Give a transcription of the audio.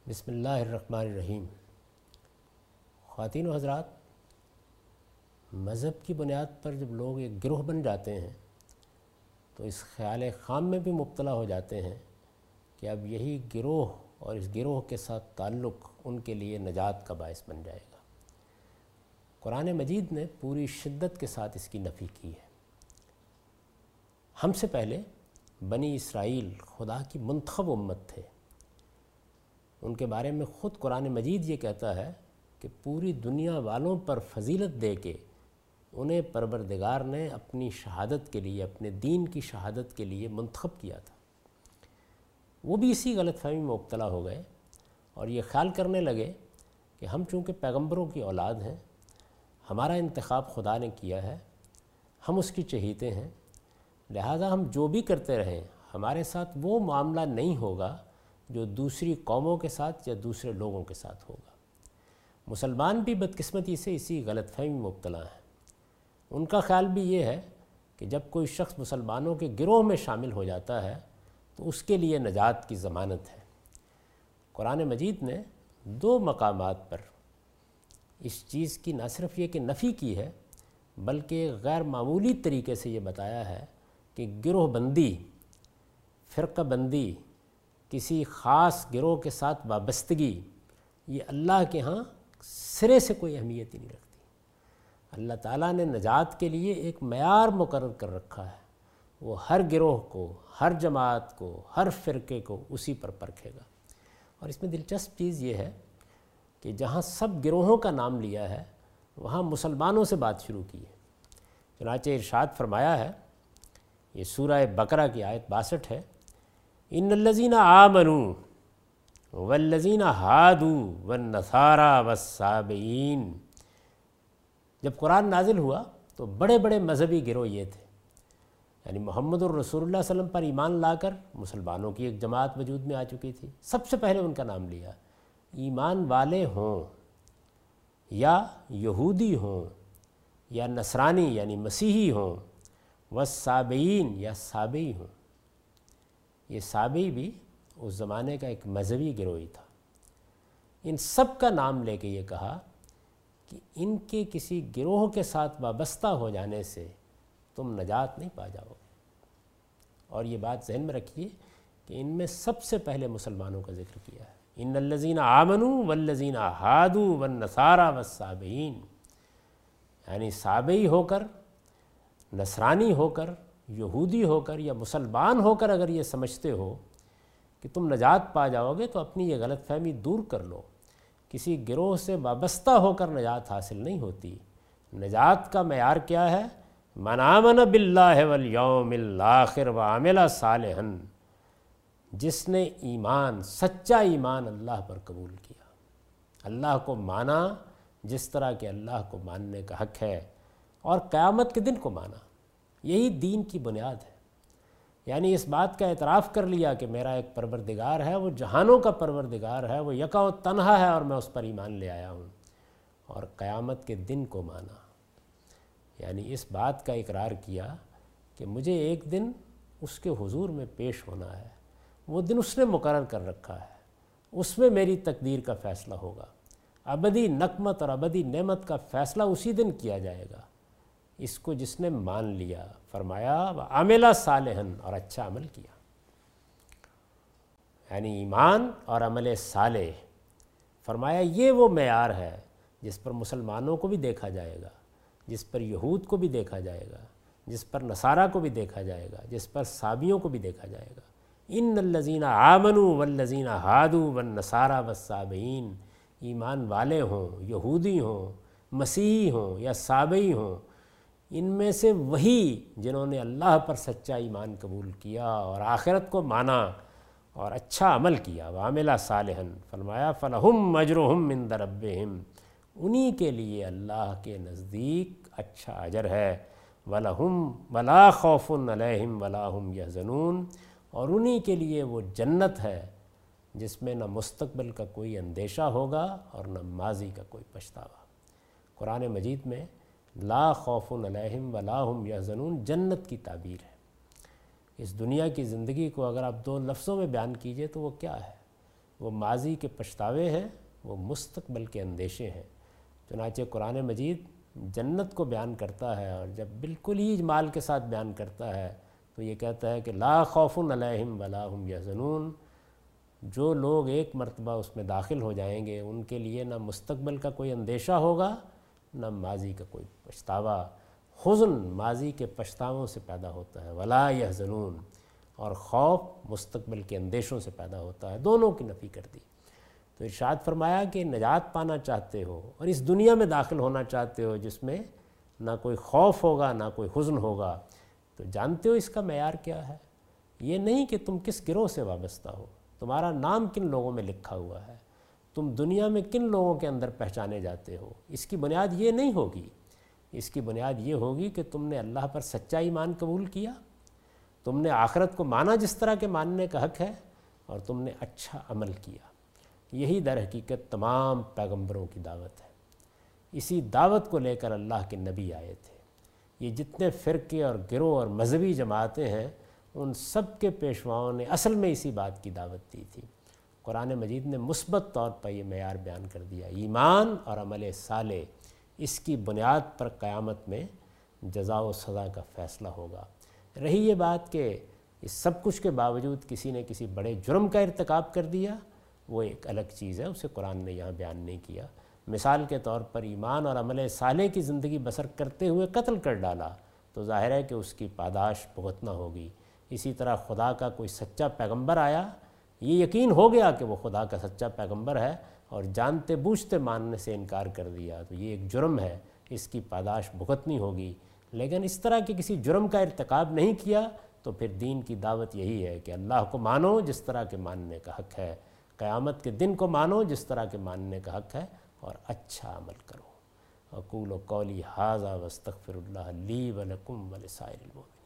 بسم اللہ الرحمن الرحیم۔ خواتین و حضرات، مذہب کی بنیاد پر جب لوگ ایک گروہ بن جاتے ہیں تو اس خیال خام میں بھی مبتلا ہو جاتے ہیں کہ اب یہی گروہ اور اس گروہ کے ساتھ تعلق ان کے لیے نجات کا باعث بن جائے گا۔ قرآن مجید نے پوری شدت کے ساتھ اس کی نفی کی ہے۔ ہم سے پہلے بنی اسرائیل خدا کی منتخب امت تھے۔ ان کے بارے میں خود قرآن مجید یہ کہتا ہے کہ پوری دنیا والوں پر فضیلت دے کے انہیں پروردگار نے اپنی شہادت کے لیے، اپنے دین کی شہادت کے لیے منتخب کیا تھا۔ وہ بھی اسی غلط فہمی میں مبتلا ہو گئے اور یہ خیال کرنے لگے کہ ہم چونکہ پیغمبروں کی اولاد ہیں، ہمارا انتخاب خدا نے کیا ہے، ہم اس کی چہیتے ہیں، لہٰذا ہم جو بھی کرتے رہیں ہمارے ساتھ وہ معاملہ نہیں ہوگا جو دوسری قوموں کے ساتھ یا دوسرے لوگوں کے ساتھ ہوگا۔ مسلمان بھی بدقسمتی سے اسی غلط فہمی میں مبتلا ہیں۔ ان کا خیال بھی یہ ہے کہ جب کوئی شخص مسلمانوں کے گروہ میں شامل ہو جاتا ہے تو اس کے لیے نجات کی ضمانت ہے۔ قرآن مجید نے دو مقامات پر اس چیز کی نہ صرف یہ کہ نفی کی ہے بلکہ غیر معمولی طریقے سے یہ بتایا ہے کہ گروہ بندی، فرقہ بندی، کسی خاص گروہ کے ساتھ وابستگی یہ اللہ کے ہاں سرے سے کوئی اہمیت ہی نہیں رکھتی۔ اللہ تعالیٰ نے نجات کے لیے ایک معیار مقرر کر رکھا ہے، وہ ہر گروہ کو، ہر جماعت کو، ہر فرقے کو اسی پر پرکھے گا۔ اور اس میں دلچسپ چیز یہ ہے کہ جہاں سب گروہوں کا نام لیا ہے وہاں مسلمانوں سے بات شروع کی ہے۔ چنانچہ ارشاد فرمایا ہے، یہ سورہ بقرہ کی آیت 62 ہے، ان الذین آمنوا والذین ہادوا والنصارى والصابئین۔ جب قرآن نازل ہوا تو بڑے بڑے مذہبی گروہ یہ تھے، یعنی محمد الرسول اللہ صلی اللہ علیہ وسلم پر ایمان لا کر مسلمانوں کی ایک جماعت وجود میں آ چکی تھی۔ سب سے پہلے ان کا نام لیا، ایمان والے ہوں یا یہودی ہوں یا نصرانی یعنی مسیحی ہوں، والصابئین یا صابئی ہوں۔ یہ صابئی بھی اس زمانے کا ایک مذہبی گروہ ہی تھا۔ ان سب کا نام لے کے یہ کہا کہ ان کے کسی گروہ کے ساتھ وابستہ ہو جانے سے تم نجات نہیں پا جاؤ گے۔ اور یہ بات ذہن میں رکھیے کہ ان میں سب سے پہلے مسلمانوں کا ذکر کیا ہے، ان الذین آمنوا والذین ہادوا والنصارى والصابئین، یعنی صابئی ہو کر، نصرانی ہو کر، یہودی ہو کر یا مسلمان ہو کر اگر یہ سمجھتے ہو کہ تم نجات پا جاؤ گے تو اپنی یہ غلط فہمی دور کر لو۔ کسی گروہ سے وابستہ ہو کر نجات حاصل نہیں ہوتی۔ نجات کا معیار کیا ہے؟ من آمن باللہ والیوم الآخر وعمل صالحا، جس نے ایمان، سچا ایمان اللہ پر قبول کیا، اللہ کو مانا جس طرح کہ اللہ کو ماننے کا حق ہے، اور قیامت کے دن کو مانا۔ یہی دین کی بنیاد ہے، یعنی اس بات کا اعتراف کر لیا کہ میرا ایک پروردگار ہے، وہ جہانوں کا پروردگار ہے، وہ یکا و تنہا ہے اور میں اس پر ایمان لے آیا ہوں، اور قیامت کے دن کو مانا، یعنی اس بات کا اقرار کیا کہ مجھے ایک دن اس کے حضور میں پیش ہونا ہے، وہ دن اس نے مقرر کر رکھا ہے، اس میں میری تقدیر کا فیصلہ ہوگا، ابدی نقمت اور ابدی نعمت کا فیصلہ اسی دن کیا جائے گا۔ اس کو جس نے مان لیا، فرمایا وعمل صالحا، اور اچھا عمل کیا، یعنی ایمان اور عمل صالح۔ فرمایا یہ وہ معیار ہے جس پر مسلمانوں کو بھی دیکھا جائے گا، جس پر یہود کو بھی دیکھا جائے گا، جس پر نصارہ کو بھی دیکھا جائے گا، جس پر صابیوں کو بھی دیکھا جائے گا۔ ان الذین آمنوا والذین ہادوا والنصارى والصابئین، ایمان والے ہوں، یہودی ہوں، مسیحی ہوں یا صابئی ہوں، ان میں سے وہی جنہوں نے اللہ پر سچا ایمان قبول کیا اور آخرت کو مانا اور اچھا عمل کیا، وعمل صالحا، فرمایا فلہم اجرہم عند ربہم، انہی کے لیے اللہ کے نزدیک اچھا اجر ہے، ولا خوف علیہم ولا ہم یحزنون، اور انہی کے لیے وہ جنت ہے جس میں نہ مستقبل کا کوئی اندیشہ ہوگا اور نہ ماضی کا کوئی پچھتاوا۔ قرآن مجید میں لا خوف علیہم ولا ہم یحزنون جنت کی تعبیر ہے۔ اس دنیا کی زندگی کو اگر آپ دو لفظوں میں بیان کیجئے تو وہ کیا ہے؟ وہ ماضی کے پچھتاوے ہیں، وہ مستقبل کے اندیشے ہیں۔ چنانچہ قرآن مجید جنت کو بیان کرتا ہے، اور جب بالکل ہی اجمال کے ساتھ بیان کرتا ہے تو یہ کہتا ہے کہ لا خوف علیہم ولا هم یحزنون، جو لوگ ایک مرتبہ اس میں داخل ہو جائیں گے ان کے لیے نہ مستقبل کا کوئی اندیشہ ہوگا، نہ ماضی کا کوئی پچھتاوا۔ حزن ماضی کے پچھتاووں سے پیدا ہوتا ہے، ولا یحزنون، اور خوف مستقبل کے اندیشوں سے پیدا ہوتا ہے، دونوں کی نفی کر دی۔ تو ارشاد فرمایا کہ نجات پانا چاہتے ہو اور اس دنیا میں داخل ہونا چاہتے ہو جس میں نہ کوئی خوف ہوگا نہ کوئی حزن ہوگا، تو جانتے ہو اس کا معیار کیا ہے؟ یہ نہیں کہ تم کس گروہ سے وابستہ ہو، تمہارا نام کن لوگوں میں لکھا ہوا ہے، تم دنیا میں کن لوگوں کے اندر پہچانے جاتے ہو۔ اس کی بنیاد یہ نہیں ہوگی، اس کی بنیاد یہ ہوگی کہ تم نے اللہ پر سچا ایمان قبول کیا، تم نے آخرت کو مانا جس طرح کے ماننے کا حق ہے، اور تم نے اچھا عمل کیا۔ یہی در حقیقت تمام پیغمبروں کی دعوت ہے۔ اسی دعوت کو لے کر اللہ کے نبی آئے تھے۔ یہ جتنے فرقے اور گروہ اور مذہبی جماعتیں ہیں، ان سب کے پیشواؤں نے اصل میں اسی بات کی دعوت دی تھی۔ قرآن مجید نے مثبت طور پر یہ معیار بیان کر دیا، ایمان اور عمل صالح، اس کی بنیاد پر قیامت میں جزا و سزا کا فیصلہ ہوگا۔ رہی یہ بات کہ اس سب کچھ کے باوجود کسی نے کسی بڑے جرم کا ارتکاب کر دیا، وہ ایک الگ چیز ہے، اسے قرآن نے یہاں بیان نہیں کیا۔ مثال کے طور پر ایمان اور عمل صالح کی زندگی بسر کرتے ہوئے قتل کر ڈالا تو ظاہر ہے کہ اس کی پاداش بھگتنا ہوگی۔ اسی طرح خدا کا کوئی سچا پیغمبر آیا، یہ یقین ہو گیا کہ وہ خدا کا سچا پیغمبر ہے، اور جانتے بوجھتے ماننے سے انکار کر دیا تو یہ ایک جرم ہے، اس کی پاداش بھگتنی ہوگی۔ لیکن اس طرح کے کسی جرم کا ارتکاب نہیں کیا تو پھر دین کی دعوت یہی ہے کہ اللہ کو مانو جس طرح کے ماننے کا حق ہے، قیامت کے دن کو مانو جس طرح کے ماننے کا حق ہے، اور اچھا عمل کرو۔ اقول قولی ھذا واستغفر اللہ لی ولکم ولسائر المؤمنین۔